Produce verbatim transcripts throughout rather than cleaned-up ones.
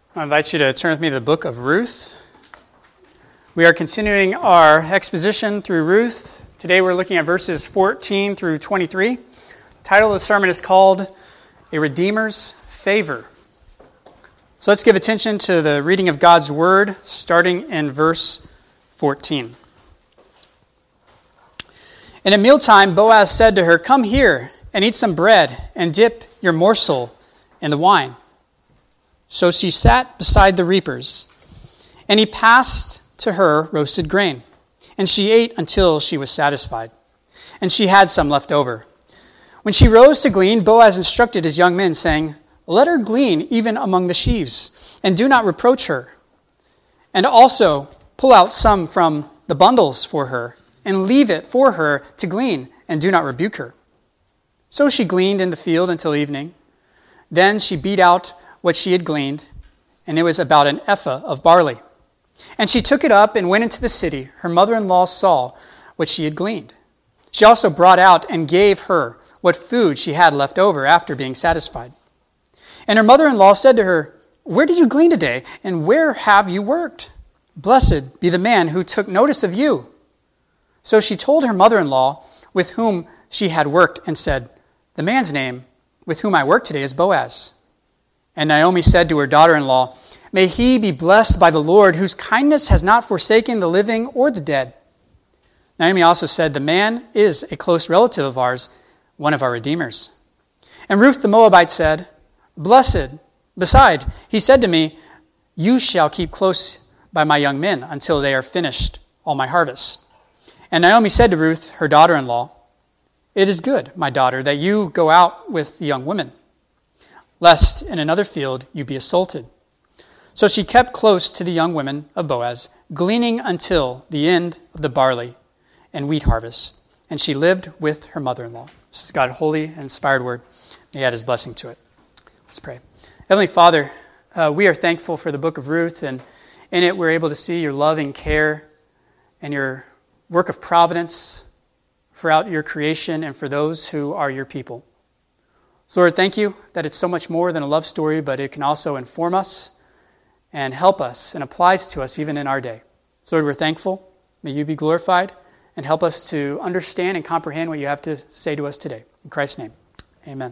I invite you to turn with me to the book of Ruth. We are continuing our exposition through Ruth. Today we're looking at verses fourteen through twenty-three. The title of the sermon is called A Redeemer's Favor. So let's give attention to the reading of God's Word, starting in verse fourteen. And at mealtime, Boaz said to her, "Come here and eat some bread and dip your morsel in the wine." So she sat beside the reapers, and he passed to her roasted grain, and she ate until she was satisfied, and she had some left over. When she rose to glean, Boaz instructed his young men, saying, "Let her glean even among the sheaves, and do not reproach her. And also pull out some from the bundles for her, and leave it for her to glean, and do not rebuke her." So she gleaned in the field until evening. Then she beat out what she had gleaned, and it was about an ephah of barley. And she took it up and went into the city. Her mother-in-law saw what she had gleaned. She also brought out and gave her what food she had left over after being satisfied. And her mother-in-law said to her, "Where did you glean today, and where have you worked? Blessed be the man who took notice of you." So she told her mother-in-law with whom she had worked and said, "The man's name with whom I work today is Boaz." And Naomi said to her daughter-in-law, "May he be blessed by the Lord, whose kindness has not forsaken the living or the dead." Naomi also said, "The man is a close relative of ours, one of our redeemers." And Ruth the Moabite said, "Blessed, beside, he said to me, 'You shall keep close by my young men until they are finished all my harvest.'" And Naomi said to Ruth, her daughter-in-law, "It is good, my daughter, that you go out with the young women, lest in another field you be assaulted." So she kept close to the young women of Boaz, gleaning until the end of the barley and wheat harvest. And she lived with her mother-in-law. This is God's holy and inspired word. May He add His blessing to it. Let's pray. Heavenly Father, uh, we are thankful for the book of Ruth, and in it we're able to see your loving care and your work of providence throughout your creation and for those who are your people. So Lord, thank you that it's so much more than a love story, but it can also inform us and help us and applies to us even in our day. So Lord, we're thankful. May you be glorified and help us to understand and comprehend what you have to say to us today. In Christ's name, amen.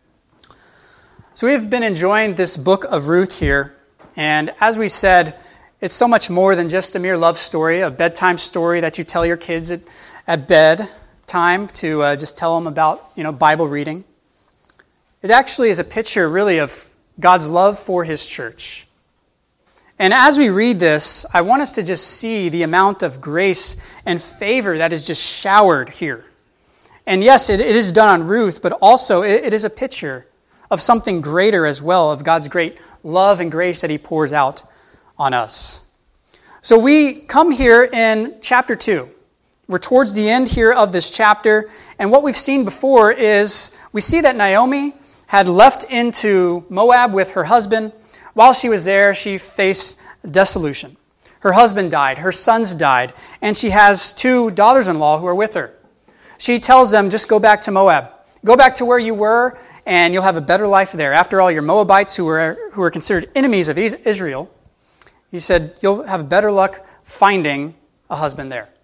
So we have been enjoying this book of Ruth here, and as we said, it's so much more than just a mere love story, a bedtime story that you tell your kids at, at bed time to uh, just tell them about, you know, Bible reading. It actually is a picture, really, of God's love for His church. And as we read this, I want us to just see the amount of grace and favor that is just showered here. And yes, it, it is done on Ruth, but also it, it is a picture of something greater as well, of God's great love and grace that He pours out on us. So we come here in chapter two. We're towards the end here of this chapter, and what we've seen before is we see that Naomi had left into Moab with her husband. While she was there, she faced dissolution. Her husband died, her sons died, and she has two daughters-in-law who are with her. She tells them, just go back to Moab. Go back to where you were, and you'll have a better life there. After all, your Moabites, who were, who were considered enemies of Israel, he said, you'll have better luck finding a husband there.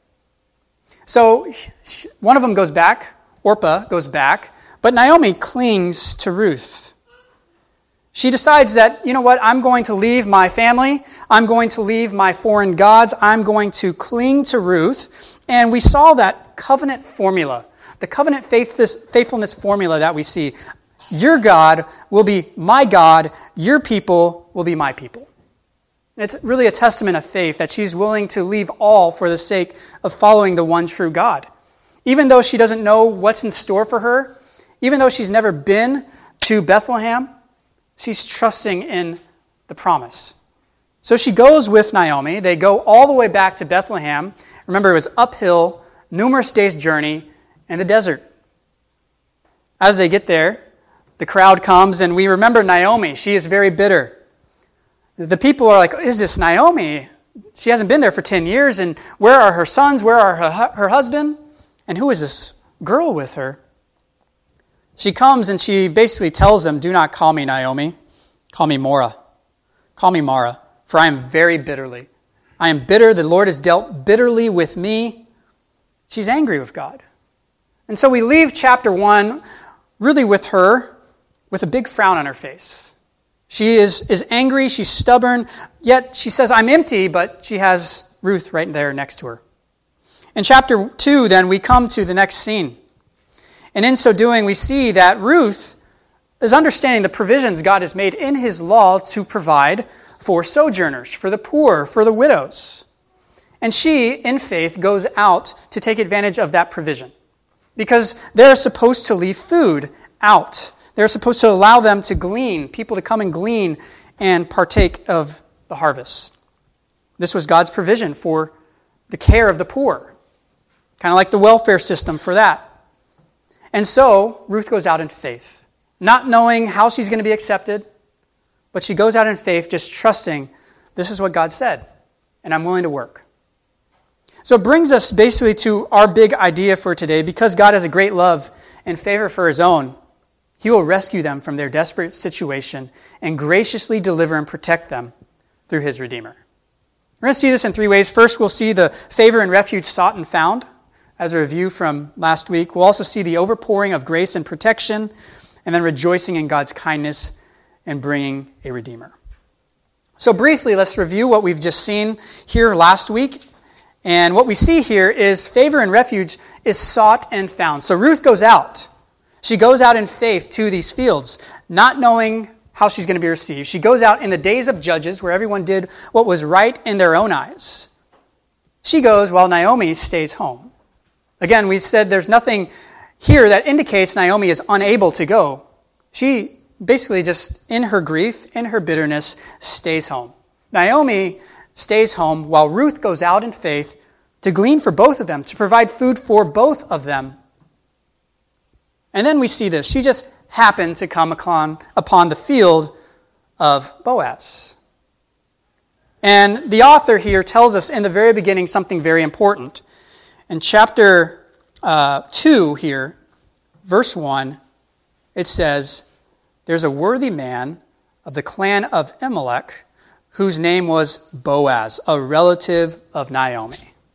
So one of them goes back, Orpah goes back, but Naomi clings to Ruth. She decides that, you know what, I'm going to leave my family. I'm going to leave my foreign gods. I'm going to cling to Ruth. And we saw that covenant formula, the covenant faithfulness formula that we see. Your God will be my God. Your people will be my people. It's really a testament of faith that she's willing to leave all for the sake of following the one true God. Even though she doesn't know what's in store for her, even though she's never been to Bethlehem, she's trusting in the promise. So she goes with Naomi. They go all the way back to Bethlehem. Remember, it was uphill, numerous days' journey in the desert. As they get there, the crowd comes, and we remember Naomi. She is very bitter. The people are like, is this Naomi? She hasn't been there for ten years, and where are her sons? Where are her, her husband? And who is this girl with her? She comes and she basically tells them, do not call me Naomi, call me Mora. Call me Mara, for I am very bitterly. I am bitter. The Lord has dealt bitterly with me. She's angry with God. And so we leave chapter one really with her with a big frown on her face. She is, is angry. She's stubborn. Yet she says, I'm empty, but she has Ruth right there next to her. In chapter two, then, we come to the next scene. And in so doing, we see that Ruth is understanding the provisions God has made in his law to provide for sojourners, for the poor, for the widows. And she, in faith, goes out to take advantage of that provision. Because they're supposed to leave food out. They're supposed to allow them to glean, people to come and glean and partake of the harvest. This was God's provision for the care of the poor. Kind of like the welfare system for that. And so, Ruth goes out in faith, not knowing how she's going to be accepted, but she goes out in faith just trusting, this is what God said, and I'm willing to work. So it brings us basically to our big idea for today. Because God has a great love and favor for his own, he will rescue them from their desperate situation and graciously deliver and protect them through his Redeemer. We're going to see this in three ways. First, we'll see the favor and refuge sought and found, as a review from last week. We'll also see the overpouring of grace and protection, and then rejoicing in God's kindness and bringing a Redeemer. So briefly, let's review what we've just seen here last week. And what we see here is favor and refuge is sought and found. So Ruth goes out. She goes out in faith to these fields, not knowing how she's going to be received. She goes out in the days of Judges, where everyone did what was right in their own eyes. She goes while Naomi stays home. Again, we said there's nothing here that indicates Naomi is unable to go. She basically just, in her grief, in her bitterness, stays home. Naomi stays home while Ruth goes out in faith to glean for both of them, to provide food for both of them. And then we see this. She just happened to come upon, upon the field of Boaz. And the author here tells us in the very beginning something very important. In chapter uh, two here, verse one, it says, there's a worthy man of the clan of Elimelech whose name was Boaz, a relative of Naomi.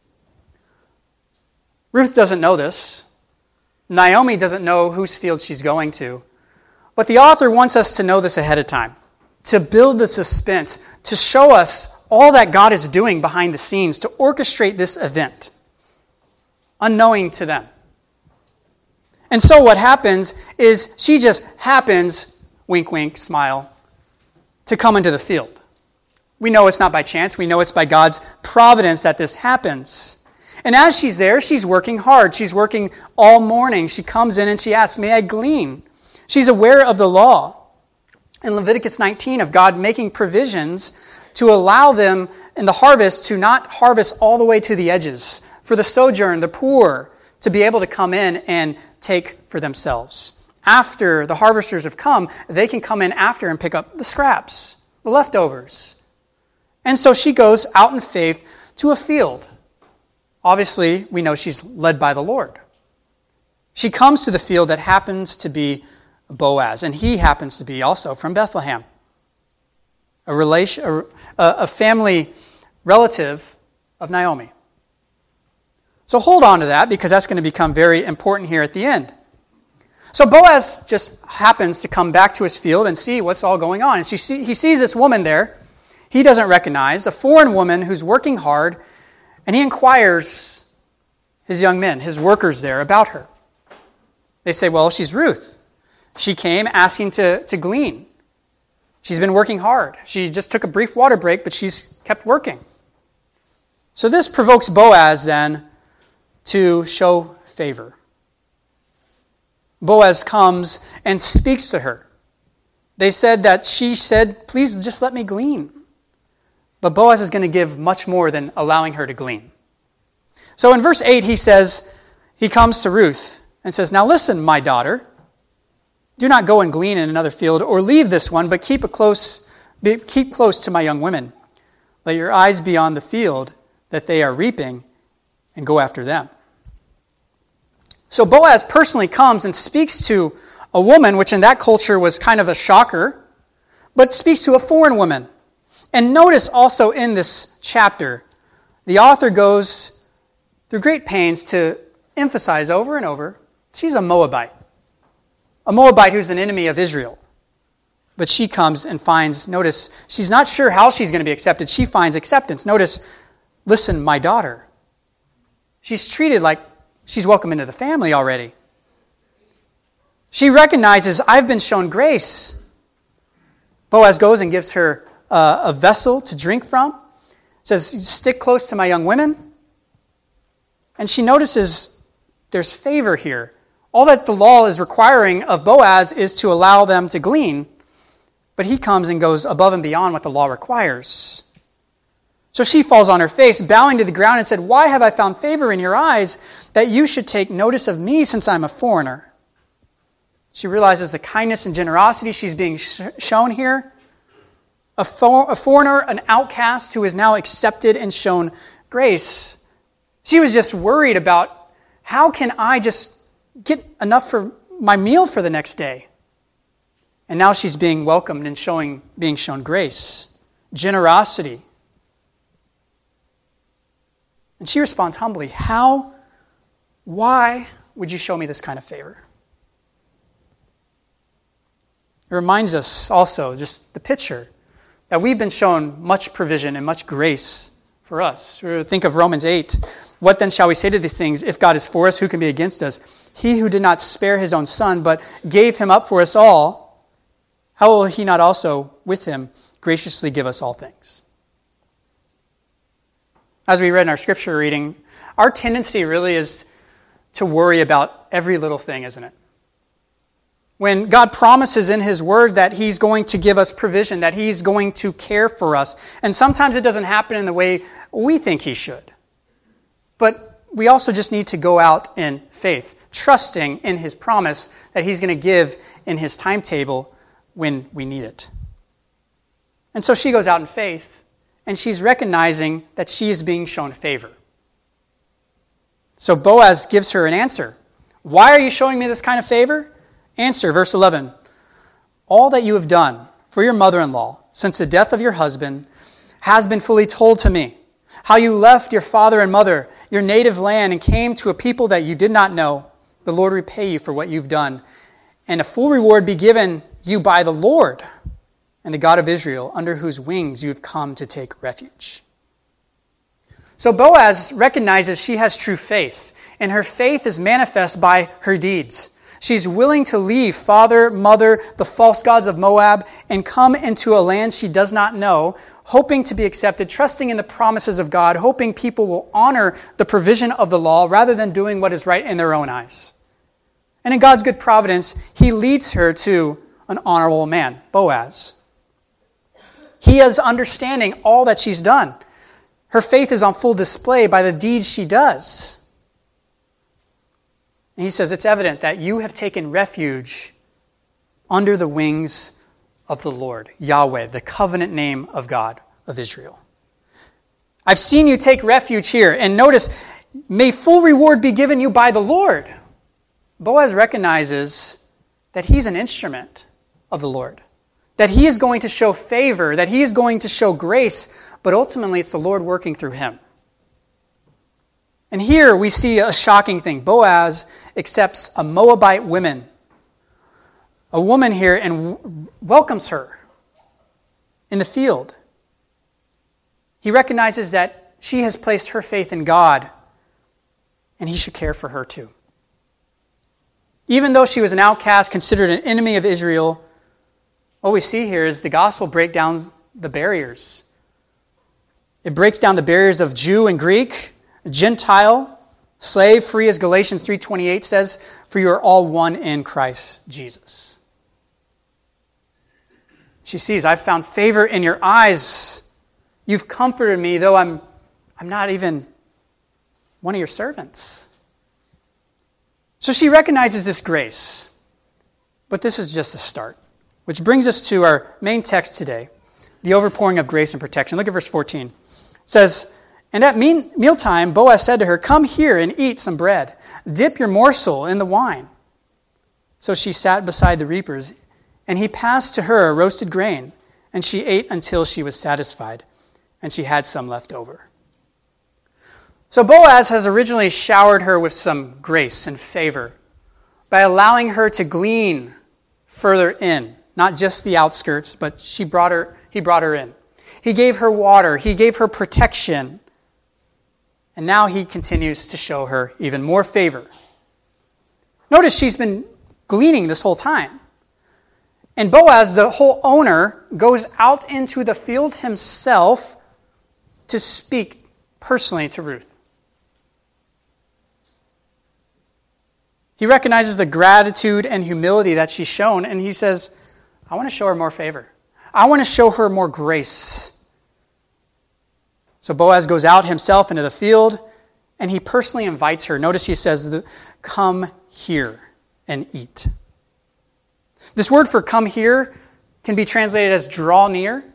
Ruth doesn't know this. Naomi doesn't know whose field she's going to. But the author wants us to know this ahead of time, to build the suspense, to show us all that God is doing behind the scenes, to orchestrate this event, unknowing to them. And so what happens is she just happens, wink, wink, smile, to come into the field. We know it's not by chance. We know it's by God's providence that this happens. And as she's there, she's working hard. She's working all morning. She comes in and she asks, may I glean? She's aware of the law in Leviticus nineteen of God making provisions to allow them in the harvest to not harvest all the way to the edges, for the sojourn, the poor, to be able to come in and take for themselves. After the harvesters have come, they can come in after and pick up the scraps, the leftovers. And so she goes out in faith to a field. Obviously, we know she's led by the Lord. She comes to the field that happens to be Boaz, and he happens to be also from Bethlehem, a relation, a, a family relative of Naomi. So hold on to that, because that's going to become very important here at the end. So Boaz just happens to come back to his field and see what's all going on. And she see, he sees this woman there he doesn't recognize, a foreign woman who's working hard, and he inquires his young men, his workers there, about her. They say, well, she's Ruth. She came asking to, to glean. She's been working hard. She just took a brief water break, but she's kept working. So this provokes Boaz then to show favor. Boaz comes and speaks to her. They said that she said, please just let me glean. But Boaz is going to give much more than allowing her to glean. So in verse eight, he says, he comes to Ruth and says, now listen, my daughter, do not go and glean in another field or leave this one, but keep a close, keep close to my young women. Let your eyes be on the field that they are reaping and go after them. So Boaz personally comes and speaks to a woman, which in that culture was kind of a shocker, but speaks to a foreign woman. And notice also in this chapter, the author goes through great pains to emphasize over and over, she's a Moabite. A Moabite who's an enemy of Israel. But she comes and finds, notice, she's not sure how she's going to be accepted. She finds acceptance. Notice, listen, my daughter. She's treated like she's welcome into the family already. She recognizes, I've been shown grace. Boaz goes and gives her uh, a vessel to drink from. Says, stick close to my young women. And she notices there's favor here. All that the law is requiring of Boaz is to allow them to glean. But he comes and goes above and beyond what the law requires. So she falls on her face, bowing to the ground, and said, why have I found favor in your eyes that you should take notice of me since I'm a foreigner? She realizes the kindness and generosity she's being sh- shown here. A, for- a foreigner, an outcast who is now accepted and shown grace. She was just worried about, how can I just get enough for my meal for the next day? And now she's being welcomed and showing, being shown grace, generosity. And she responds humbly, how, why would you show me this kind of favor? It reminds us also, just the picture, that we've been shown much provision and much grace for us. Think of Romans eight. What then shall we say to these things? If God is for us, who can be against us? He who did not spare his own son, but gave him up for us all, how will he not also with him graciously give us all things? As we read in our scripture reading, our tendency really is to worry about every little thing, isn't it? When God promises in his word that he's going to give us provision, that he's going to care for us, and sometimes it doesn't happen in the way we think he should. But we also just need to go out in faith, trusting in his promise that he's going to give in his timetable when we need it. And so she goes out in faith, and she's recognizing that she is being shown favor. So Boaz gives her an answer. Why are you showing me this kind of favor? Answer, verse eleven. All that you have done for your mother-in-law since the death of your husband has been fully told to me. How you left your father and mother, your native land, and came to a people that you did not know. The Lord repay you for what you've done, and a full reward be given you by the Lord and the God of Israel, under whose wings you have come to take refuge. So Boaz recognizes she has true faith, and her faith is manifest by her deeds. She's willing to leave father, mother, the false gods of Moab, and come into a land she does not know, hoping to be accepted, trusting in the promises of God, hoping people will honor the provision of the law rather than doing what is right in their own eyes. And in God's good providence, he leads her to an honorable man, Boaz. He is understanding all that she's done. Her faith is on full display by the deeds she does. And he says, it's evident that you have taken refuge under the wings of the Lord, Yahweh, the covenant name of God of Israel. I've seen you take refuge here. And notice, may full reward be given you by the Lord. Boaz recognizes that he's an instrument of the Lord, that he is going to show favor, that he is going to show grace, but ultimately it's the Lord working through him. And here we see a shocking thing. Boaz accepts a Moabite woman, a woman here, and w- welcomes her in the field. He recognizes that she has placed her faith in God, and he should care for her too. Even though she was an outcast, considered an enemy of Israel, what we see here is the gospel break down the barriers. It breaks down the barriers of Jew and Greek, Gentile, slave, free, as Galatians three twenty-eight says, for you are all one in Christ Jesus. She sees, I've found favor in your eyes. You've comforted me, though I'm, I'm not even one of your servants. So she recognizes this grace. But this is just a start. Which brings us to our main text today, the overpouring of grace and protection. Look at verse fourteen. It says, and at mean, mealtime, Boaz said to her, come here and eat some bread. Dip your morsel in the wine. So she sat beside the reapers, and he passed to her roasted grain, and she ate until she was satisfied, and she had some left over. So Boaz has originally showered her with some grace and favor by allowing her to glean further in, not just the outskirts, but she brought her, he brought her in. He gave her water, he gave her protection, and now he continues to show her even more favor. Notice she's been gleaning this whole time. And Boaz, the whole owner, goes out into the field himself to speak personally to Ruth. He recognizes the gratitude and humility that she's shown, and he says, I want to show her more favor. I want to show her more grace. So Boaz goes out himself into the field, and he personally invites her. Notice he says, come here and eat. This word for come here can be translated as draw near.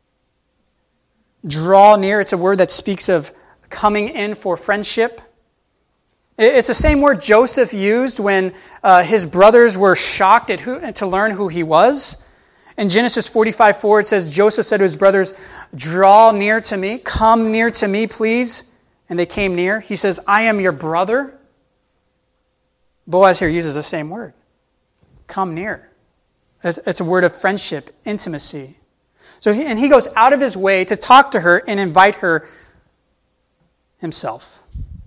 Draw near, it's a word that speaks of coming in for friendship. It's the same word Joseph used when uh, his brothers were shocked at who, to learn who he was. In Genesis forty-five four, it says, Joseph said to his brothers, draw near to me, come near to me, please. And they came near. He says, I am your brother. Boaz here uses the same word. Come near. It's a word of friendship, intimacy. So he, and he goes out of his way to talk to her and invite her himself.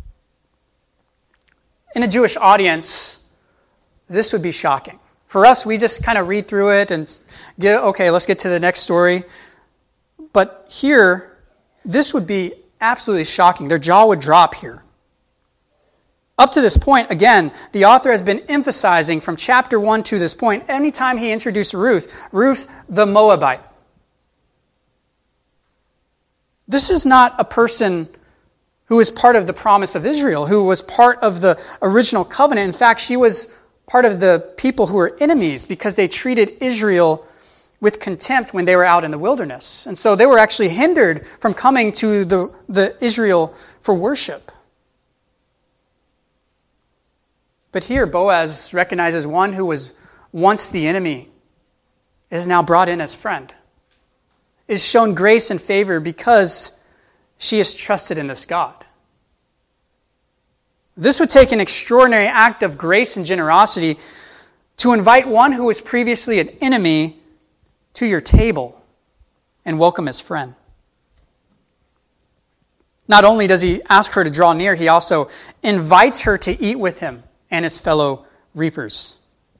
In a Jewish audience, this would be shocking. For us, we just kind of read through it and get, okay, let's get to the next story. But here, this would be absolutely shocking. Their jaw would drop here. Up to this point, again, the author has been emphasizing from chapter one to this point, anytime he introduced Ruth, Ruth the Moabite. This is not a person who was part of the promise of Israel, who was part of the original covenant. In fact, she was part of the people who were enemies because they treated Israel with contempt when they were out in the wilderness. And so they were actually hindered from coming to the, the Israel for worship. But here, Boaz recognizes one who was once the enemy is now brought in as friend, is shown grace and favor because she is trusted in this God. This would take an extraordinary act of grace and generosity to invite one who was previously an enemy to your table and welcome as friend. Not only does he ask her to draw near, he also invites her to eat with him and his fellow reapers.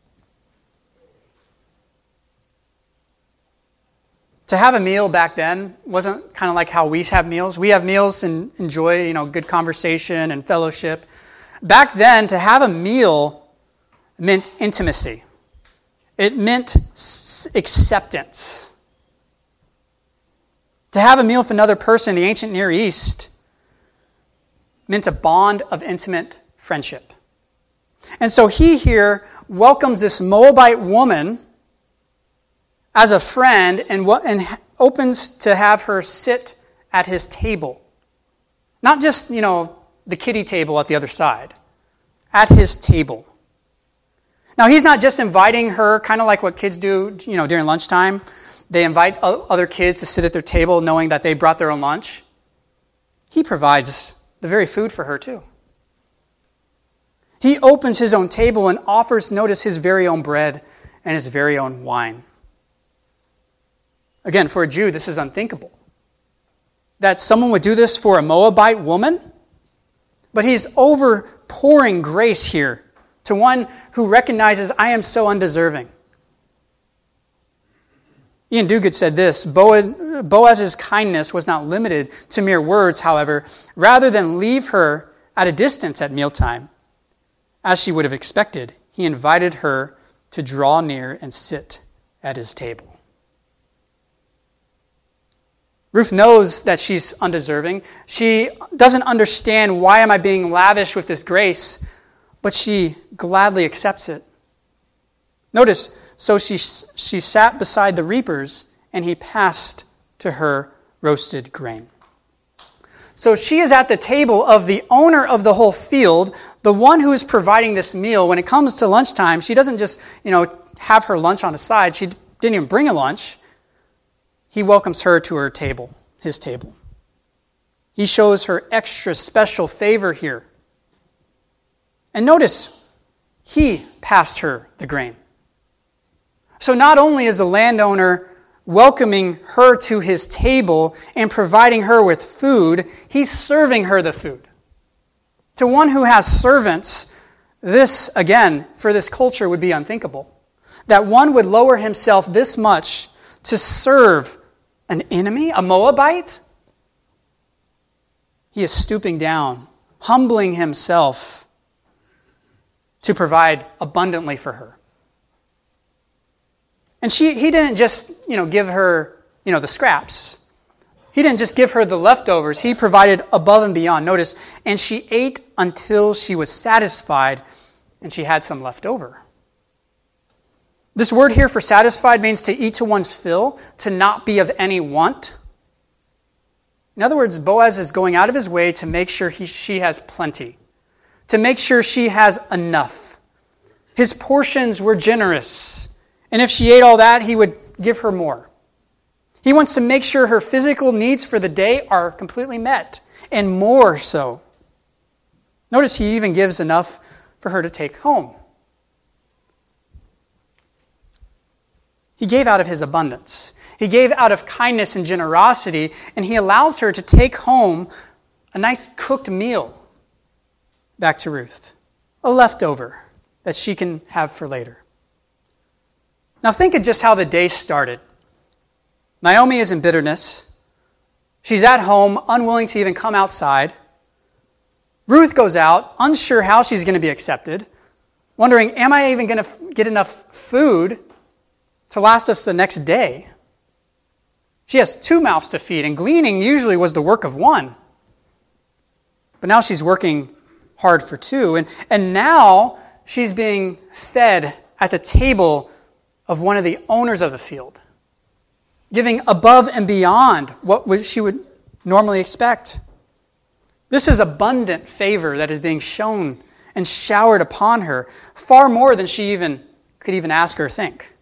To have a meal back then wasn't kind of like how we have meals. We have meals and enjoy, you know, good conversation and fellowship. Back then, to have a meal meant intimacy. It meant acceptance. To have a meal with another person in the ancient Near East meant a bond of intimate friendship. And so he here welcomes this Moabite woman as a friend and, and opens to have her sit at his table. Not just, you know, the kiddie table at the other side. At his table. Now, he's not just inviting her, kind of like what kids do, you know, during lunchtime. They invite other kids to sit at their table knowing that they brought their own lunch. He provides the very food for her, too. He opens his own table and offers, notice, his very own bread and his very own wine. Again, for a Jew, this is unthinkable. That someone would do this for a Moabite woman. But he's overpouring grace here to one who recognizes, I am so undeserving. Ian Duguid said this, Boaz's kindness was not limited to mere words, however, rather than leave her at a distance at mealtime. As she would have expected, he invited her to draw near and sit at his table. Ruth knows that she's undeserving. She doesn't understand why am I being lavish with this grace, but she gladly accepts it. Notice, so she, she sat beside the reapers, and he passed to her roasted grain. So she is at the table of the owner of the whole field, the one who is providing this meal. When it comes to lunchtime, she doesn't just, you know, have her lunch on the side. She didn't even bring a lunch. he welcomes her to her table, his table. He shows her extra special favor here. And notice, he passed her the grain. So not only is the landowner welcoming her to his table and providing her with food, he's serving her the food. To one who has servants, this, again, for this culture would be unthinkable. That one would lower himself this much to serve an enemy, a Moabite? He is stooping down, humbling himself to provide abundantly for her. And she, he didn't just, you know, give her, you know, the scraps. He didn't just give her the leftovers. He provided above and beyond. Notice, and she ate until she was satisfied, and she had some left over. This word here for satisfied means to eat to one's fill, to not be of any want. In other words, Boaz is going out of his way to make sure he, she has plenty, to make sure she has enough. His portions were generous, and if she ate all that, he would give her more. He wants to make sure her physical needs for the day are completely met, and more so. Notice he even gives enough for her to take home. He gave out of his abundance. He gave out of kindness and generosity, and he allows her to take home a nice cooked meal back to Ruth, a leftover that she can have for later. Now think of just how the day started. Naomi is in bitterness. She's at home, unwilling to even come outside. Ruth goes out, unsure how she's going to be accepted, wondering, am I even going to get enough food to last us the next day? She has two mouths to feed, and gleaning usually was the work of one. But now she's working hard for two, and, and now she's being fed at the table of one of the owners of the field, giving above and beyond what she would normally expect. This is abundant favor that is being shown and showered upon her, far more than she even could even ask or think.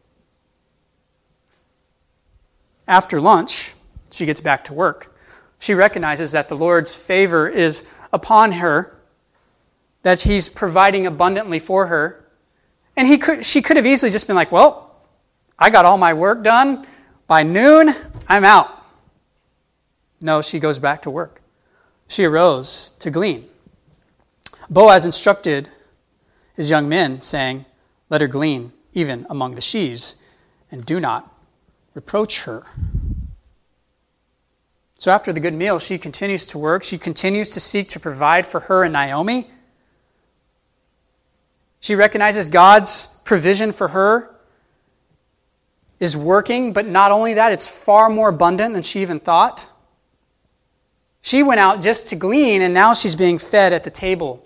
After lunch, she gets back to work. She recognizes that the Lord's favor is upon her, that he's providing abundantly for her. And he could, she could have easily just been like, well, I got all my work done. By noon, I'm out. No, she goes back to work. She arose to glean. Boaz instructed his young men, saying, let her glean even among the sheaves, and do not reproach her. So after the good meal, she continues to work. She continues to seek to provide for her and Naomi. She recognizes God's provision for her is working, but not only that, it's far more abundant than she even thought. She went out just to glean, and now she's being fed at the table.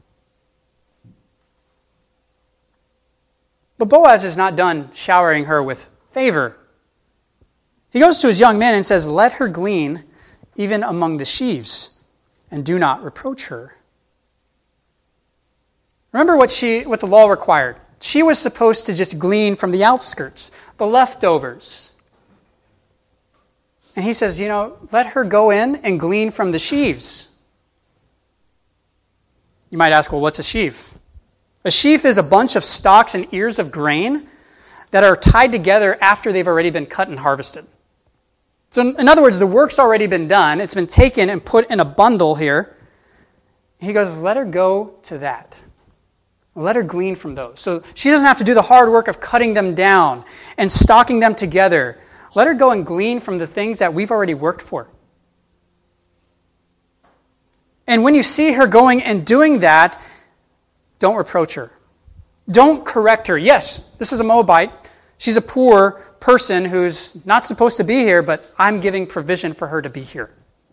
But Boaz is not done showering her with favor. He goes to his young men and says, let her glean even among the sheaves, and do not reproach her. Remember what she, what the law required. She was supposed to just glean from the outskirts, the leftovers. And he says, you know, let her go in and glean from the sheaves. You might ask, well, what's a sheaf? A sheaf is a bunch of stalks and ears of grain that are tied together after they've already been cut and harvested. So in other words, the work's already been done. It's been taken and put in a bundle here. He goes, let her go to that. Let her glean from those. So she doesn't have to do the hard work of cutting them down and stocking them together. Let her go and glean from the things that we've already worked for. And when you see her going and doing that, don't reproach her. Don't correct her. Yes, this is a Moabite. She's a poor person who's not supposed to be here, but I'm giving provision for her to be here.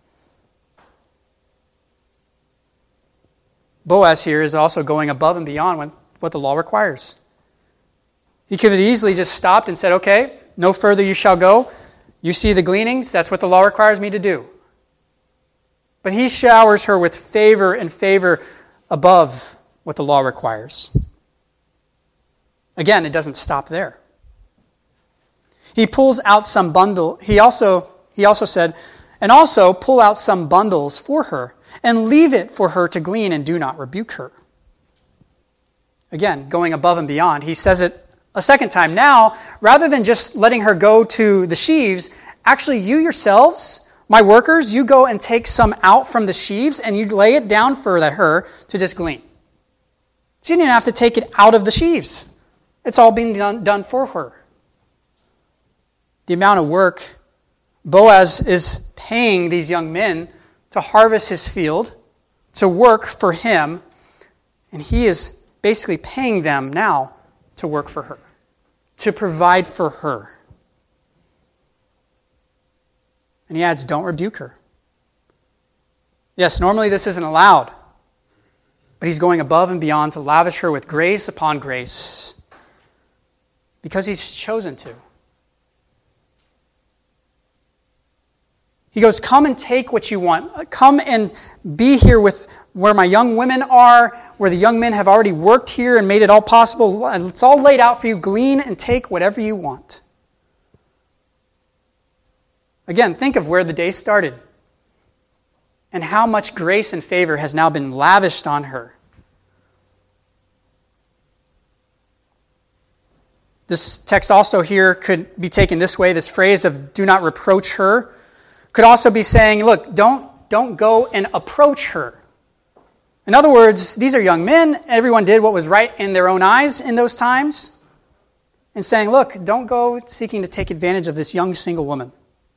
Boaz here is also going above and beyond what the law requires. He could have easily just stopped and said, okay, no further you shall go. You see the gleanings, that's what the law requires me to do. But he showers her with favor and favor above what the law requires. Again, it doesn't stop there. He pulls out some bundle. He also, he also said, and also pull out some bundles for her, and leave it for her to glean, and do not rebuke her. Again, going above and beyond. He says it a second time. Now, rather than just letting her go to the sheaves, actually you yourselves, my workers, you go and take some out from the sheaves, and you lay it down for her to just glean. She didn't even have to take it out of the sheaves. It's all being done, done for her. The amount of work Boaz is paying these young men to harvest his field, to work for him, and he is basically paying them now to work for her, to provide for her. And he adds, don't rebuke her. Yes, normally this isn't allowed, but he's going above and beyond to lavish her with grace upon grace because he's chosen to. He goes, come and take what you want. Come and be here with where my young women are, where the young men have already worked here and made it all possible. It's all laid out for you. Glean and take whatever you want. Again, think of where the day started and how much grace and favor has now been lavished on her. This text also here could be taken this way. This phrase of do not reproach her could also be saying, look, don't, don't go and approach her. In other words, these are young men. Everyone did what was right in their own eyes in those times. And saying, look, don't go seeking to take advantage of this young single woman.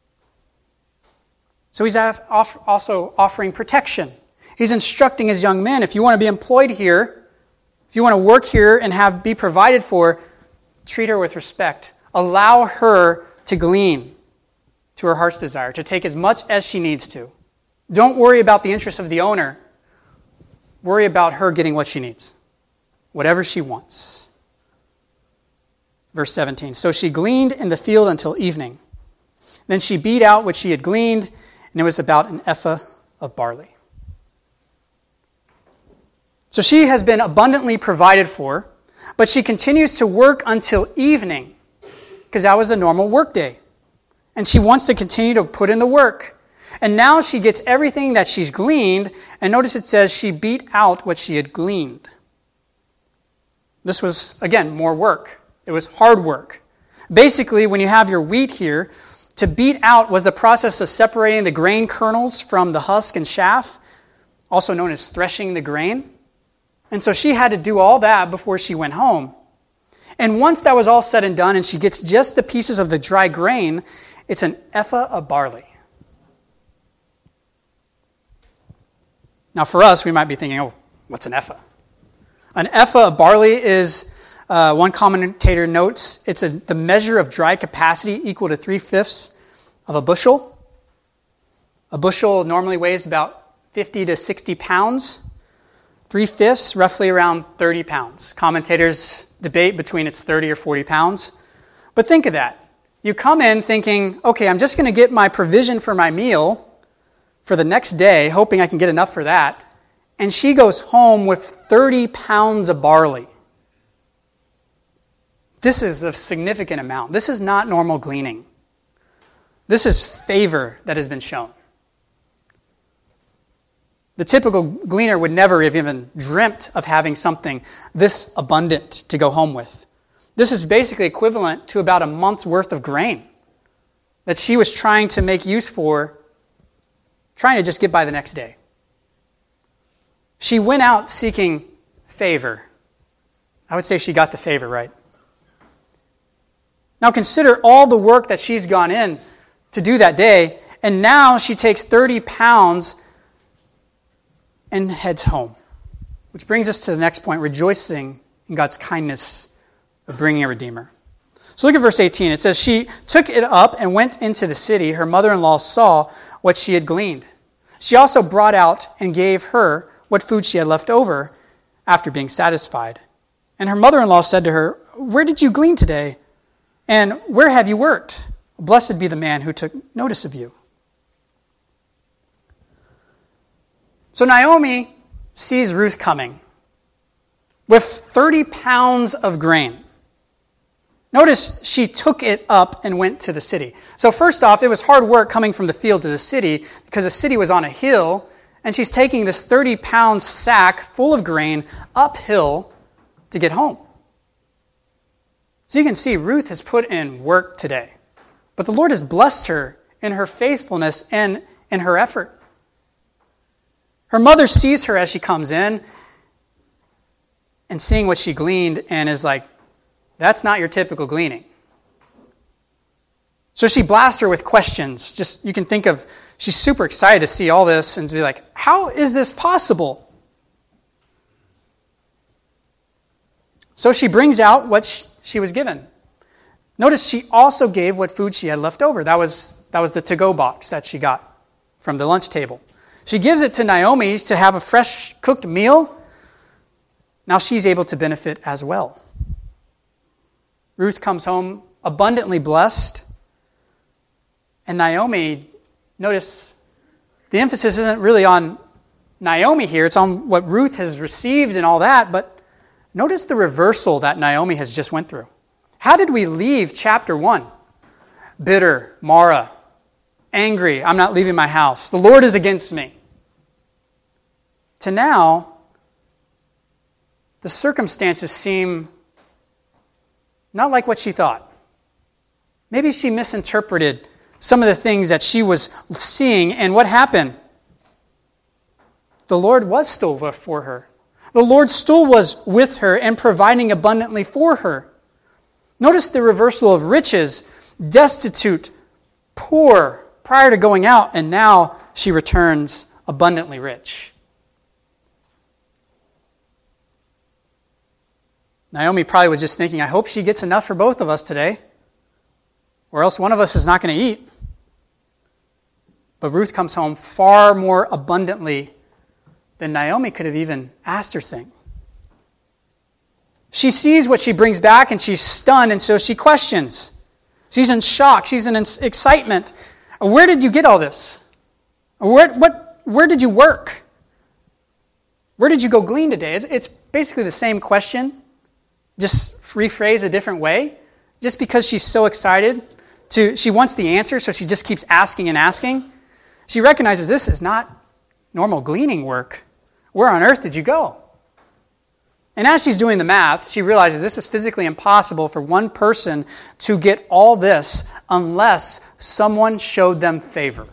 So he's also offering protection. He's instructing his young men, if you want to be employed here, if you want to work here and have be provided for, treat her with respect. Allow her to glean to her heart's desire, to take as much as she needs to. Don't worry about the interests of the owner. Worry about her getting what she needs, whatever she wants. Verse seventeen, so she gleaned in the field until evening. Then she beat out what she had gleaned, and it was about an ephah of barley. So she has been abundantly provided for, but she continues to work until evening, because that was the normal work day. And she wants to continue to put in the work. And now she gets everything that she's gleaned, and notice it says she beat out what she had gleaned. This was, again, more work. It was hard work. Basically, when you have your wheat here, to beat out was the process of separating the grain kernels from the husk and chaff, also known as threshing the grain. And so she had to do all that before she went home. And once that was all said and done, and she gets just the pieces of the dry grain, it's an ephah of barley. Now for us, we might be thinking, oh, what's an ephah? An ephah of barley is, uh, one commentator notes, it's a, the measure of dry capacity equal to three-fifths of a bushel. A bushel normally weighs about fifty to sixty pounds. Three-fifths, roughly around thirty pounds. Commentators debate between it's thirty or forty pounds. But think of that. You come in thinking, okay, I'm just going to get my provision for my meal for the next day, hoping I can get enough for that. And she goes home with thirty pounds of barley. This is a significant amount. This is not normal gleaning. This is favor that has been shown. The typical gleaner would never have even dreamt of having something this abundant to go home with. This is basically equivalent to about a month's worth of grain that she was trying to make use for, trying to just get by the next day. She went out seeking favor. I would say she got the favor right. Now consider all the work that she's gone in to do that day, and now she takes thirty pounds and heads home. Which brings us to the next point, rejoicing in God's kindness of bringing a Redeemer. So look at verse eighteen. It says, she took it up and went into the city. Her mother-in-law saw what she had gleaned. She also brought out and gave her what food she had left over after being satisfied. And her mother-in-law said to her, where did you glean today? And where have you worked? Blessed be the man who took notice of you. So Naomi sees Ruth coming with thirty pounds of grain. Notice she took it up and went to the city. So first off, it was hard work coming from the field to the city because the city was on a hill, and she's taking this thirty-pound sack full of grain uphill to get home. So you can see Ruth has put in work today. But the Lord has blessed her in her faithfulness and in her effort. Her mother sees her as she comes in and seeing what she gleaned and is like, that's not your typical gleaning. So she blasts her with questions. Just, you can think of, she's super excited to see all this and to be like, how is this possible? So she brings out what she, she was given. Notice she also gave what food she had left over. That was, that was the to-go box that she got from the lunch table. She gives it to Naomi to have a fresh cooked meal. Now she's able to benefit as well. Ruth comes home abundantly blessed. And Naomi, notice the emphasis isn't really on Naomi here. It's on what Ruth has received and all that. But notice the reversal that Naomi has just went through. How did we leave chapter one? Bitter, Mara, angry, I'm not leaving my house. The Lord is against me. To now, the circumstances seem not like what she thought. Maybe she misinterpreted some of the things that she was seeing, and what happened? The Lord was still for her. The Lord still was with her and providing abundantly for her. Notice the reversal of riches, destitute, poor, prior to going out, and now she returns abundantly rich. Naomi probably was just thinking, I hope she gets enough for both of us today, or else one of us is not going to eat. But Ruth comes home far more abundantly than Naomi could have even asked her thing. She sees what she brings back and she's stunned, and so she questions. She's in shock. She's in excitement. Where did you get all this? Where, what, where did you work? Where did you go glean today? It's, it's basically the same question, just rephrased a different way. Just because she's so excited, to she wants the answer, so she just keeps asking and asking. She recognizes this is not normal gleaning work. Where on earth did you go? And as she's doing the math, she realizes this is physically impossible for one person to get all this unless someone showed them favor.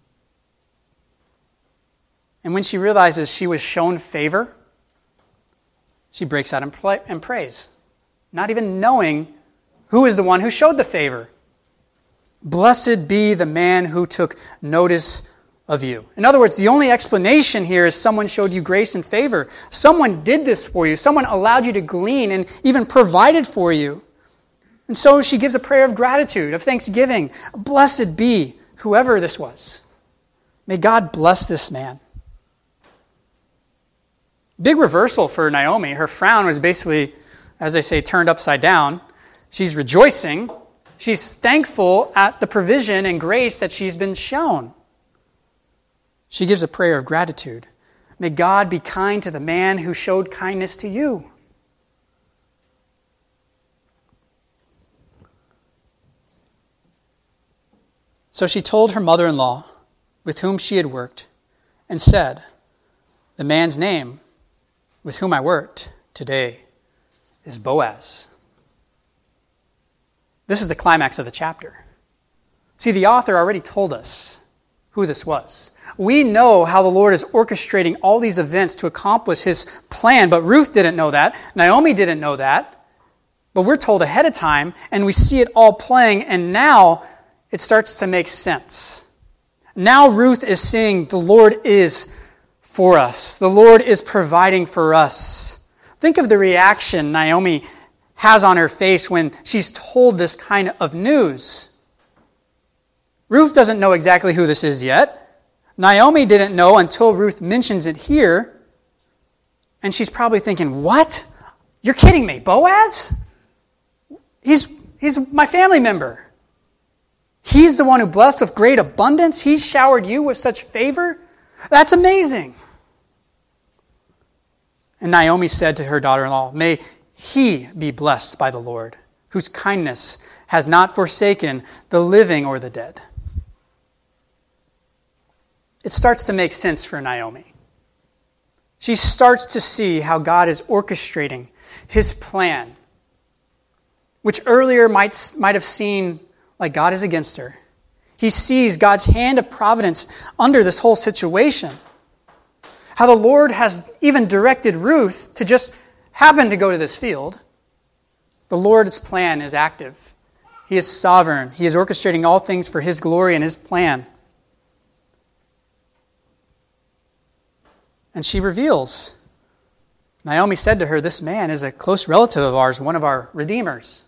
And when she realizes she was shown favor, she breaks out in, play, in praise, not even knowing who is the one who showed the favor. Blessed be the man who took notice of you. In other words, the only explanation here is someone showed you grace and favor. Someone did this for you. Someone allowed you to glean and even provided for you. And so she gives a prayer of gratitude, of thanksgiving. Blessed be whoever this was. May God bless this man. Big reversal for Naomi. Her frown was basically, as they say, turned upside down. She's rejoicing. She's thankful at the provision and grace that she's been shown. She gives a prayer of gratitude. May God be kind to the man who showed kindness to you. So she told her mother-in-law, with whom she had worked, and said, the man's name with whom I worked today is Boaz. This is the climax of the chapter. See, the author already told us who this was. We know how the Lord is orchestrating all these events to accomplish his plan, but Ruth didn't know that. Naomi didn't know that. But we're told ahead of time, and we see it all playing, and now it starts to make sense. Now Ruth is seeing the Lord is for us. The Lord is providing for us. Think of the reaction Naomi has on her face when she's told this kind of news. Ruth doesn't know exactly who this is yet. Naomi didn't know until Ruth mentions it here. And she's probably thinking, what? You're kidding me, Boaz? He's, he's my family member. He's the one who blessed with great abundance. He showered you with such favor. That's amazing. And Naomi said to her daughter-in-law, may he be blessed by the Lord, whose kindness has not forsaken the living or the dead. It starts to make sense for Naomi. She starts to see how God is orchestrating his plan, which earlier might, might have seemed like God is against her. He sees God's hand of providence under this whole situation. How the Lord has even directed Ruth to just happen to go to this field. The Lord's plan is active. He is sovereign. He is orchestrating all things for his glory and his plan. And she reveals, Naomi said to her, this man is a close relative of ours, one of our redeemers.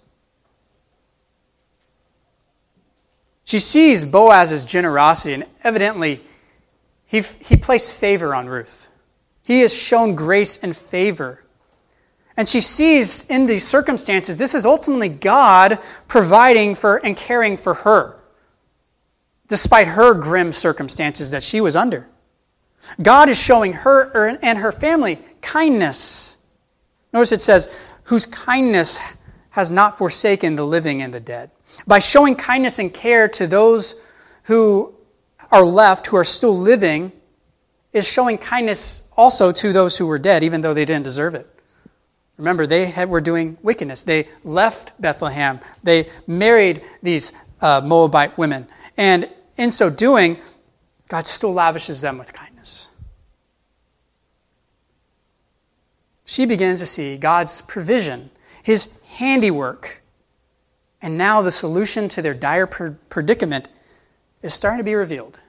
She sees Boaz's generosity, and evidently he, he placed favor on Ruth. He has shown grace and favor. And she sees in these circumstances, this is ultimately God providing for and caring for her, despite her grim circumstances that she was under. God is showing her and her family kindness. Notice it says, whose kindness has not forsaken the living and the dead. By showing kindness and care to those who are left, who are still living, is showing kindness also to those who were dead, even though they didn't deserve it. Remember, they had, were doing wickedness. They left Bethlehem. They married these uh, Moabite women. And in so doing, God still lavishes them with kindness. She begins to see God's provision, his handiwork. And now the solution to their dire predicament is starting to be revealed.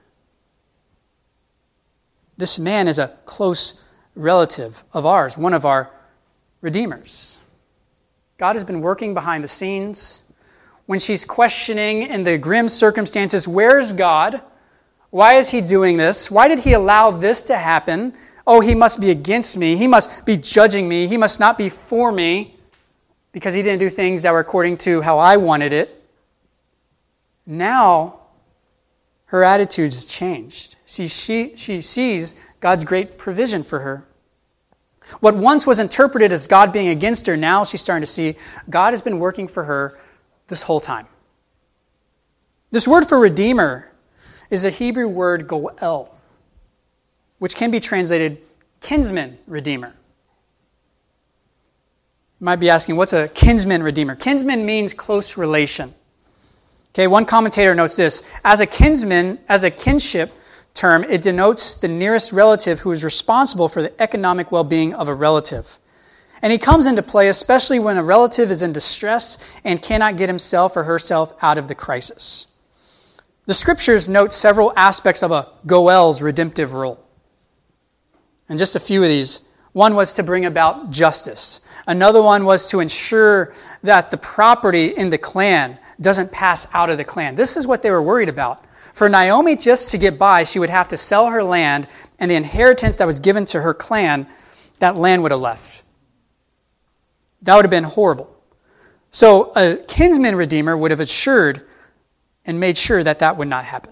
This man is a close relative of ours, one of our redeemers. God has been working behind the scenes. When she's questioning in the grim circumstances, where's God? Why is he doing this? Why did he allow this to happen? Oh, he must be against me. He must be judging me. He must not be for me because he didn't do things that were according to how I wanted it. Now, her attitude has changed. See, she, she sees God's great provision for her. What once was interpreted as God being against her, now she's starting to see God has been working for her this whole time. This word for redeemer is the Hebrew word goel, which can be translated kinsman redeemer. You might be asking, what's a kinsman redeemer? Kinsman means close relation. Okay, one commentator notes this: as a kinsman, as a kinship term, it denotes the nearest relative who is responsible for the economic well-being of a relative. And he comes into play especially when a relative is in distress and cannot get himself or herself out of the crisis. The scriptures note several aspects of a goel's redemptive role. And just a few of these. One was to bring about justice. Another one was to ensure that the property in the clan doesn't pass out of the clan. This is what they were worried about. For Naomi just to get by, she would have to sell her land, and the inheritance that was given to her clan, that land would have left. That would have been horrible. So a kinsman redeemer would have assured and made sure that that would not happen.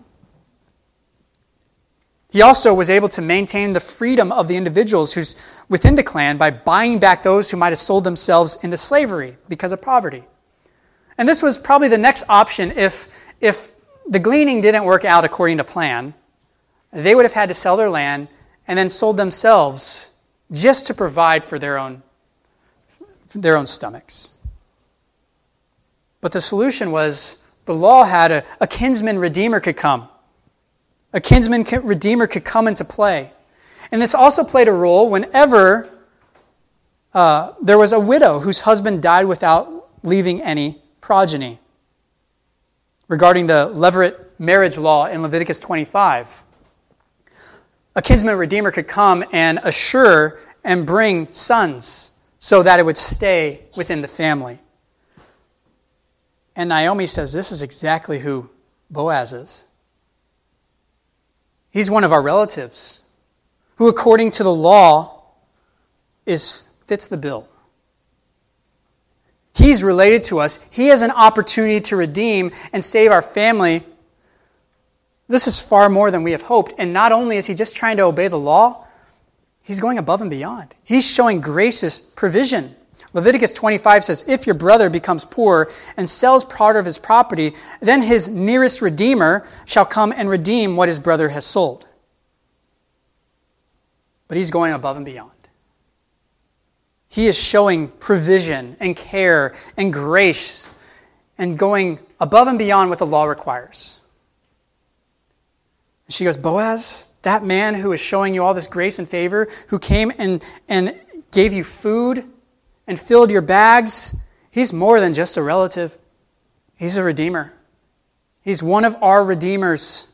He also was able to maintain the freedom of the individuals who's within the clan by buying back those who might have sold themselves into slavery because of poverty. And this was probably the next option if, if the gleaning didn't work out according to plan. They would have had to sell their land and then sold themselves just to provide for their own, their own stomachs. But the solution was the law had a, a kinsman redeemer could come. A kinsman redeemer could come into play. And this also played a role whenever uh, there was a widow whose husband died without leaving any progeny. Regarding the levirate marriage law in Leviticus twenty-five, a kinsman redeemer could come and assure and bring sons so that it would stay within the family. And Naomi says this is exactly who Boaz is. He's one of our relatives who, according to the law, is fits the bill. He's related to us. He has an opportunity to redeem and save our family. This is far more than we have hoped. And not only is he just trying to obey the law, he's going above and beyond. He's showing gracious provision. Leviticus twenty-five says, if your brother becomes poor and sells part of his property, then his nearest redeemer shall come and redeem what his brother has sold. But he's going above and beyond. He is showing provision and care and grace and going above and beyond what the law requires. And she goes, Boaz, that man who is showing you all this grace and favor, who came and, and gave you food and filled your bags, he's more than just a relative. He's a redeemer. He's one of our redeemers.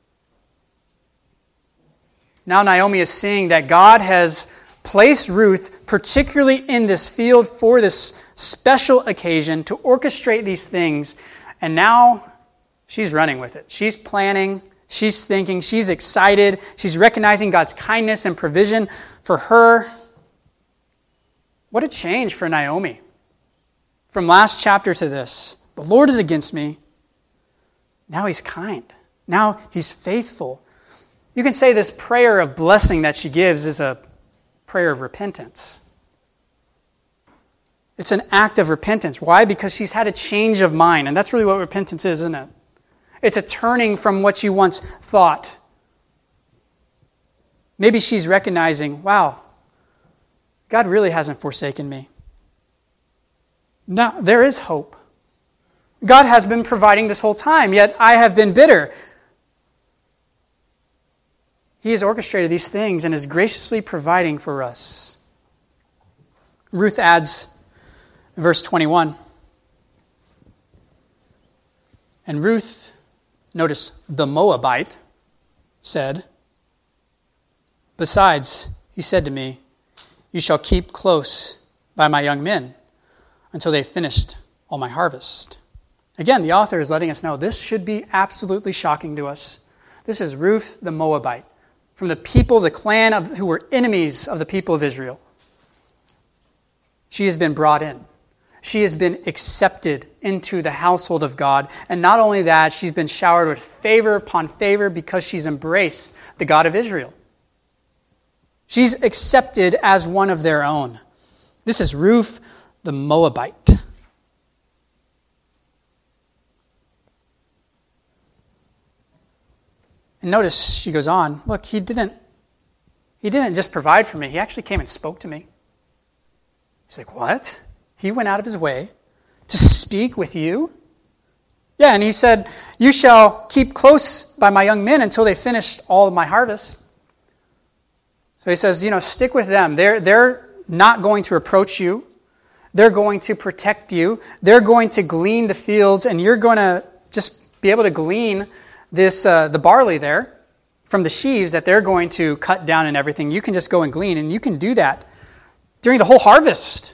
Now Naomi is seeing that God has placed Ruth particularly in this field for this special occasion to orchestrate these things. And now she's running with it. She's planning, she's thinking, she's excited, she's recognizing God's kindness and provision for her. What a change for Naomi. From last chapter to this, the Lord is against me. Now he's kind. Now he's faithful. You can say this prayer of blessing that she gives is a prayer of repentance. It's an act of repentance. Why? Because she's had a change of mind. And that's really what repentance is, isn't it? It's a turning from what you once thought. Maybe she's recognizing, wow, God really hasn't forsaken me. Now, there is hope. God has been providing this whole time, yet I have been bitter. He has orchestrated these things and is graciously providing for us. Ruth adds in verse twenty-one. And Ruth, notice, the Moabite, said, besides, he said to me, you shall keep close by my young men until they've finished all my harvest. Again, the author is letting us know this should be absolutely shocking to us. This is Ruth the Moabite, from the people, the clan of who were enemies of the people of Israel. She has been brought in. She has been accepted into the household of God. And not only that, she's been showered with favor upon favor because she's embraced the God of Israel. She's accepted as one of their own. This is Ruth the Moabite. And notice she goes on, look, he didn't, he didn't just provide for me. He actually came and spoke to me. She's like, what? He went out of his way to speak with you? Yeah, and he said, you shall keep close by my young men until they finish all of my harvest. So he says, you know, stick with them. They're, they're not going to approach you. They're going to protect you. They're going to glean the fields, and you're going to just be able to glean this uh, the barley there from the sheaves that they're going to cut down and everything. You can just go and glean, and you can do that during the whole harvest.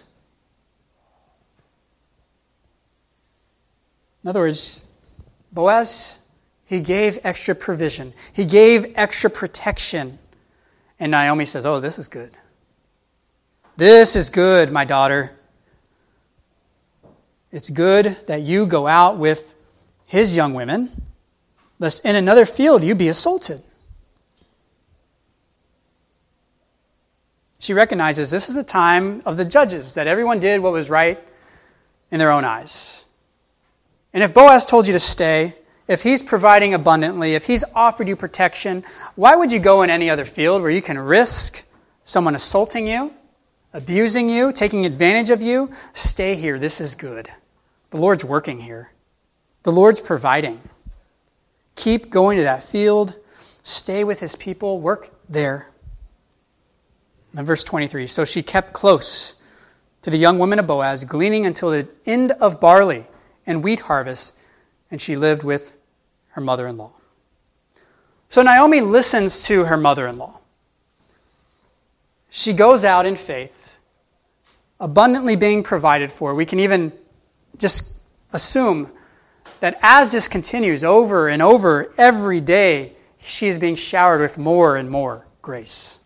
In other words, Boaz, he gave extra provision. He gave extra protection. And Naomi says, oh, this is good. This is good, my daughter. It's good that you go out with his young women, lest in another field you be assaulted. She recognizes this is the time of the judges, that everyone did what was right in their own eyes. And if Boaz told you to stay, if he's providing abundantly, if he's offered you protection, why would you go in any other field where you can risk someone assaulting you, abusing you, taking advantage of you? Stay here. This is good. The Lord's working here. The Lord's providing. Keep going to that field. Stay with his people. Work there. And verse twenty-three, so she kept close to the young woman of Boaz, gleaning until the end of barley and wheat harvest, and she lived with her mother-in-law. So Naomi listens to her mother-in-law. She goes out in faith, abundantly being provided for. We can even just assume that as this continues over and over every day, she is being showered with more and more grace.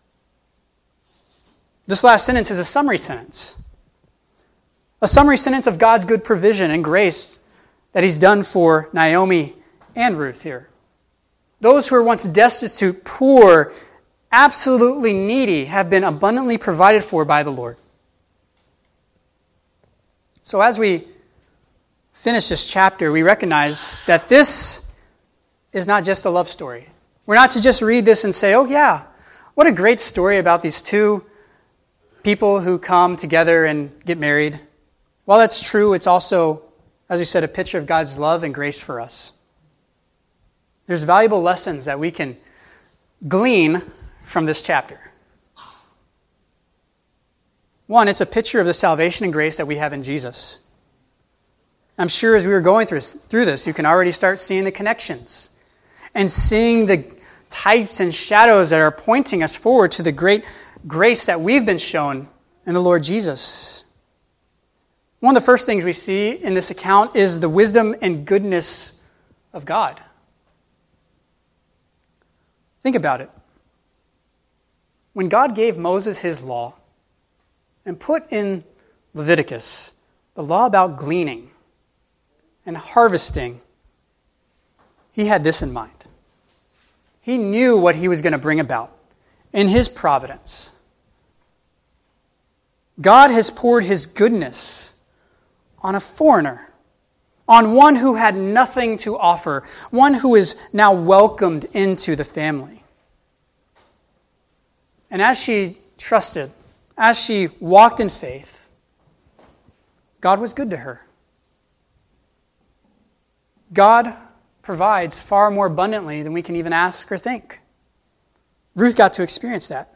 This last sentence is a summary sentence. A summary sentence of God's good provision and grace that he's done for Naomi and Ruth here. Those who were once destitute, poor, absolutely needy, have been abundantly provided for by the Lord. So as we finish this chapter, we recognize that this is not just a love story. We're not to just read this and say, oh yeah, what a great story about these two people who come together and get married. While that's true, it's also, as we said, a picture of God's love and grace for us. There's valuable lessons that we can glean from this chapter. One, it's a picture of the salvation and grace that we have in Jesus. I'm sure as we were going through, through this, you can already start seeing the connections and seeing the types and shadows that are pointing us forward to the great grace that we've been shown in the Lord Jesus. One of the first things we see in this account is the wisdom and goodness of God. Think about it. When God gave Moses his law and put in Leviticus the law about gleaning and harvesting, he had this in mind. He knew what he was going to bring about in his providence. God has poured his goodness on a foreigner, on one who had nothing to offer, one who is now welcomed into the family. And as she trusted, as she walked in faith, God was good to her. God provides far more abundantly than we can even ask or think. Ruth got to experience that.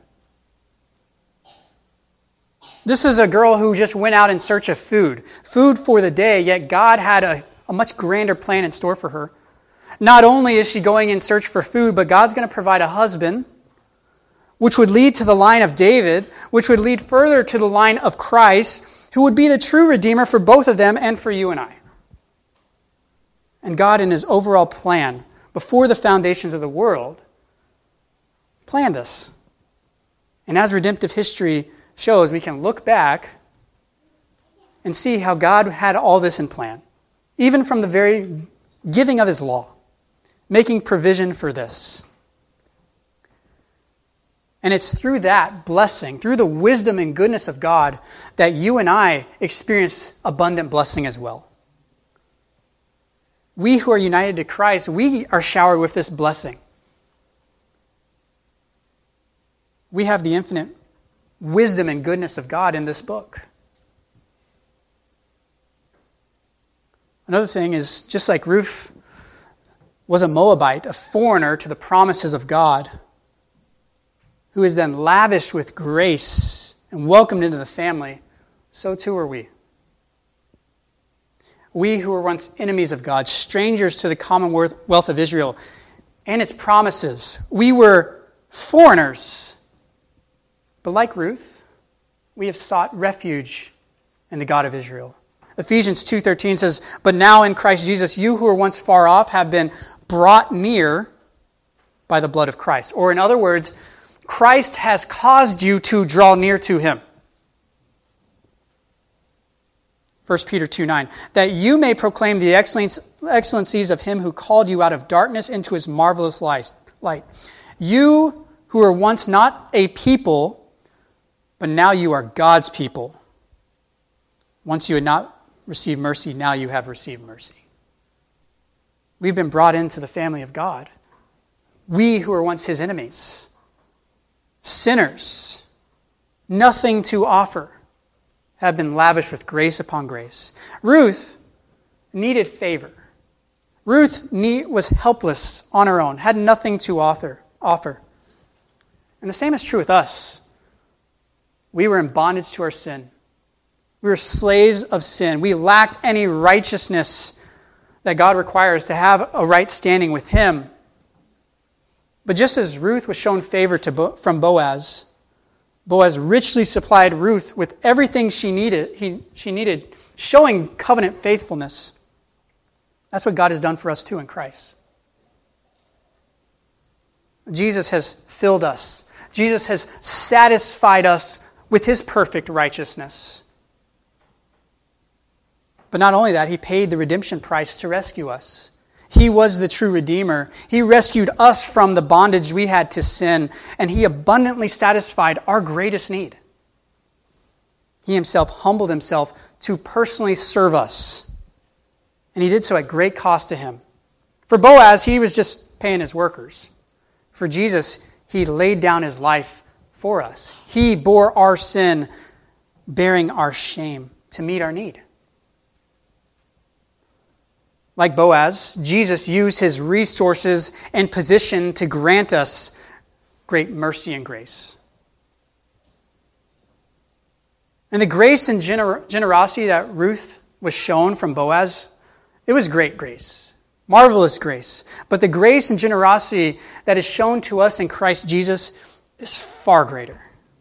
This is a girl who just went out in search of food, food for the day, yet God had a, a much grander plan in store for her. Not only is she going in search for food, but God's going to provide a husband, which would lead to the line of David, which would lead further to the line of Christ, who would be the true Redeemer for both of them and for you and I. And God, in his overall plan, before the foundations of the world, planned this. And as redemptive history shows, we can look back and see how God had all this in plan, even from the very giving of his law, making provision for this. And it's through that blessing, through the wisdom and goodness of God, that you and I experience abundant blessing as well. We who are united to Christ, we are showered with this blessing. We have the infinite wisdom and goodness of God in this book. Another thing is, just like Ruth was a Moabite, a foreigner to the promises of God, who is then lavished with grace and welcomed into the family, so too are we. We who were once enemies of God, strangers to the commonwealth of Israel and its promises, we were foreigners. But like Ruth, we have sought refuge in the God of Israel. Ephesians two thirteen says, "But now in Christ Jesus, you who were once far off have been brought near by the blood of Christ." Or in other words, Christ has caused you to draw near to him. First Peter two nine, "That you may proclaim the excellencies of him who called you out of darkness into his marvelous light. You who were once not a people, but now you are God's people. Once you had not received mercy, now you have received mercy." We've been brought into the family of God. We who were once his enemies, sinners, nothing to offer, have been lavished with grace upon grace. Ruth needed favor. Ruth need, was helpless on her own, had nothing to author, offer. And the same is true with us. We were in bondage to our sin. We were slaves of sin. We lacked any righteousness that God requires to have a right standing with him. But just as Ruth was shown favor to Bo- from Boaz, Boaz richly supplied Ruth with everything she needed, he, she needed, showing covenant faithfulness. That's what God has done for us too in Christ. Jesus has filled us. Jesus has satisfied us with his perfect righteousness. But not only that, he paid the redemption price to rescue us. He was the true Redeemer. He rescued us from the bondage we had to sin, and he abundantly satisfied our greatest need. He himself humbled himself to personally serve us. And he did so at great cost to him. For Boaz, he was just paying his workers. For Jesus, he laid down his life for us. He bore our sin, bearing our shame to meet our need. Like Boaz, Jesus used his resources and position to grant us great mercy and grace. And the grace and gener- generosity that Ruth was shown from Boaz, it was great grace, marvelous grace. But the grace and generosity that is shown to us in Christ Jesus is far greater.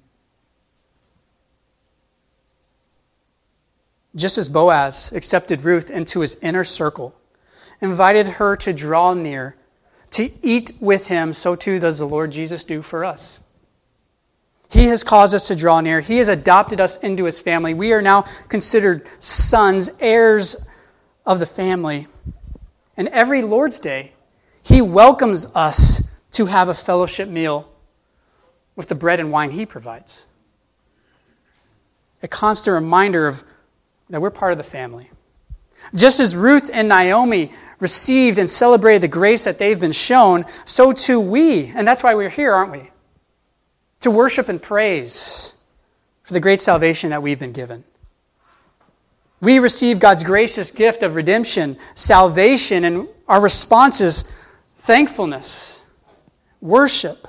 Just as Boaz accepted Ruth into his inner circle, invited her to draw near, to eat with him, so too does the Lord Jesus do for us. He has caused us to draw near. He has adopted us into his family. We are now considered sons, heirs of the family. And every Lord's Day, he welcomes us to have a fellowship meal with the bread and wine he provides. A constant reminder of that we're part of the family. Just as Ruth and Naomi received and celebrated the grace that they've been shown, so too we, and that's why we're here, aren't we? To worship and praise for the great salvation that we've been given. We receive God's gracious gift of redemption, salvation, and our response is thankfulness, worship,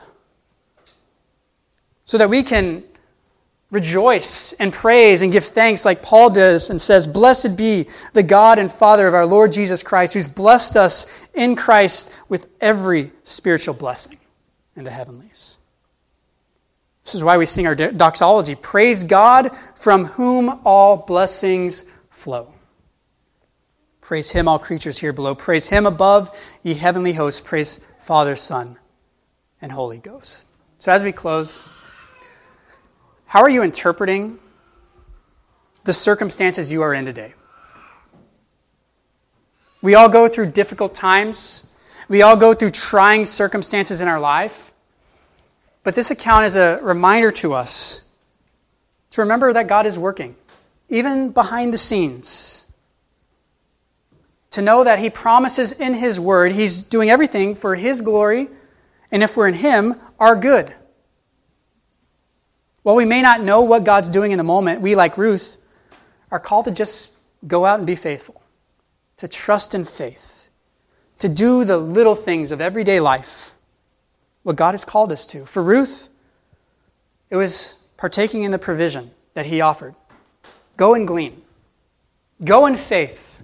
so that we can rejoice and praise and give thanks like Paul does and says, "Blessed be the God and Father of our Lord Jesus Christ, who's blessed us in Christ with every spiritual blessing in the heavenlies." This is why we sing our doxology. Praise God from whom all blessings flow. Praise him, all creatures here below. Praise him above, ye heavenly hosts. Praise Father, Son, and Holy Ghost. So as we close, how are you interpreting the circumstances you are in today? We all go through difficult times. We all go through trying circumstances in our life. But this account is a reminder to us to remember that God is working, even behind the scenes. To know that he promises in his word, he's doing everything for his glory, and if we're in him, our good. While we may not know what God's doing in the moment, we, like Ruth, are called to just go out and be faithful, to trust in faith, to do the little things of everyday life, what God has called us to. For Ruth, it was partaking in the provision that he offered. Go and glean. Go in faith.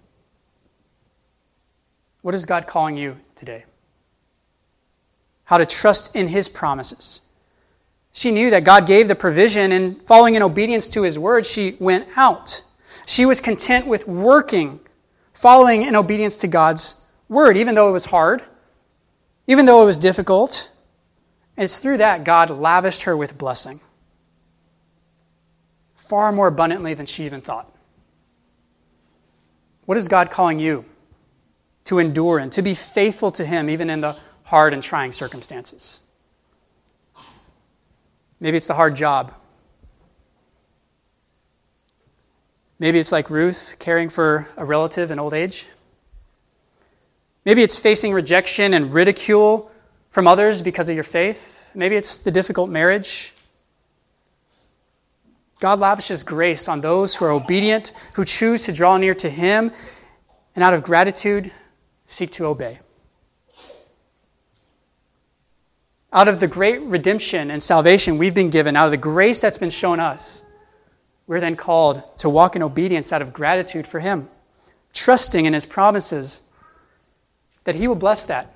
What is God calling you today? How to trust in his promises. She knew that God gave the provision, and following in obedience to his word, she went out. She was content with working, following in obedience to God's word, even though it was hard, even though it was difficult. And it's through that God lavished her with blessing, far more abundantly than she even thought. What is God calling you to endure and to be faithful to him, even in the hard and trying circumstances? Maybe it's the hard job. Maybe it's like Ruth, caring for a relative in old age. Maybe it's facing rejection and ridicule from others because of your faith. Maybe it's the difficult marriage. God lavishes grace on those who are obedient, who choose to draw near to him, and out of gratitude, seek to obey. Out of the great redemption and salvation we've been given, out of the grace that's been shown us, we're then called to walk in obedience out of gratitude for him, trusting in his promises that he will bless that.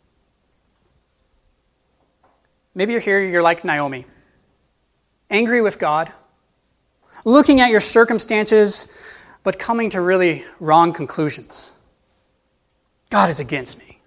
Maybe you're here, you're like Naomi, angry with God, looking at your circumstances, but coming to really wrong conclusions. God is against me.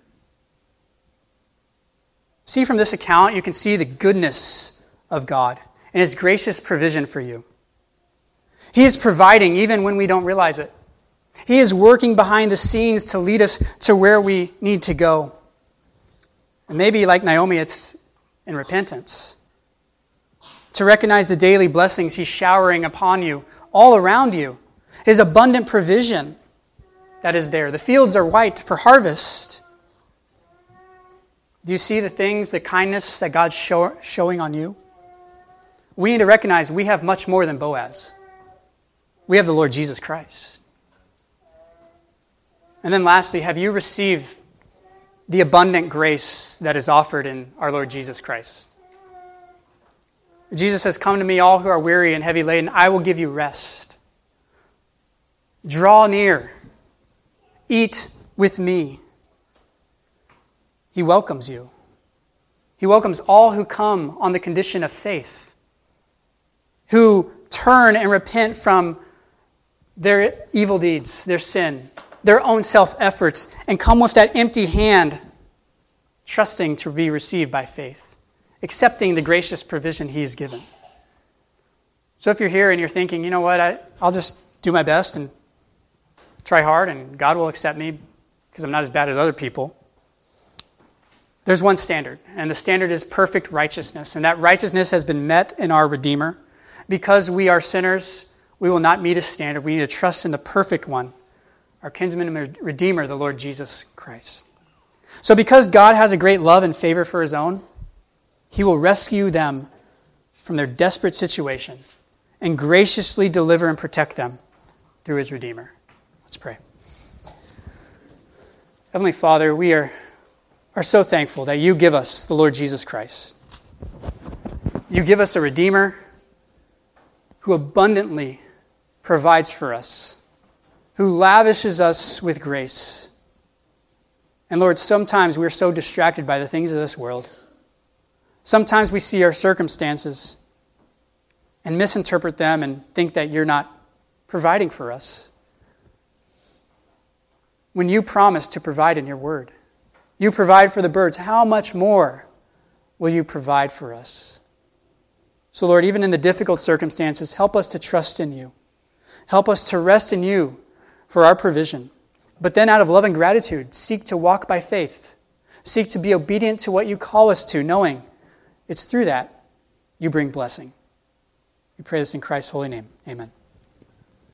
See, from this account, you can see the goodness of God and his gracious provision for you. He is providing even when we don't realize it. He is working behind the scenes to lead us to where we need to go. And maybe, like Naomi, it's in repentance. to recognize the daily blessings he's showering upon you, all around you, his abundant provision that is there. The fields are white for harvest. Do you see the things, the kindness that God's show, showing on you? We need to recognize we have much more than Boaz. We have the Lord Jesus Christ. And then lastly, have you received the abundant grace that is offered in our Lord Jesus Christ? Jesus says, "Come to me, all who are weary and heavy laden, I will give you rest. Draw near. Eat with me." He welcomes you. He welcomes all who come on the condition of faith, who turn and repent from their evil deeds, their sin, their own self-efforts, and come with that empty hand, trusting to be received by faith, accepting the gracious provision he's given. So if you're here and you're thinking, you know what, I, I'll just do my best and try hard and God will accept me because I'm not as bad as other people. There's one standard, and the standard is perfect righteousness. And that righteousness has been met in our Redeemer. Because we are sinners, we will not meet his standard. We need to trust in the perfect one, our kinsman and Redeemer, the Lord Jesus Christ. So because God has a great love and favor for his own, he will rescue them from their desperate situation and graciously deliver and protect them through his Redeemer. Let's pray. Heavenly Father, we are, are so thankful that you give us the Lord Jesus Christ. You give us a Redeemer who abundantly provides for us, who lavishes us with grace. And Lord, sometimes we're so distracted by the things of this world. Sometimes we see our circumstances and misinterpret them and think that you're not providing for us. When you promise to provide in your word, you provide for the birds, how much more will you provide for us? So Lord, even in the difficult circumstances, help us to trust in you. Help us to rest in you for our provision. But then out of love and gratitude, seek to walk by faith. Seek to be obedient to what you call us to, knowing it's through that you bring blessing. We pray this in Christ's holy name. Amen.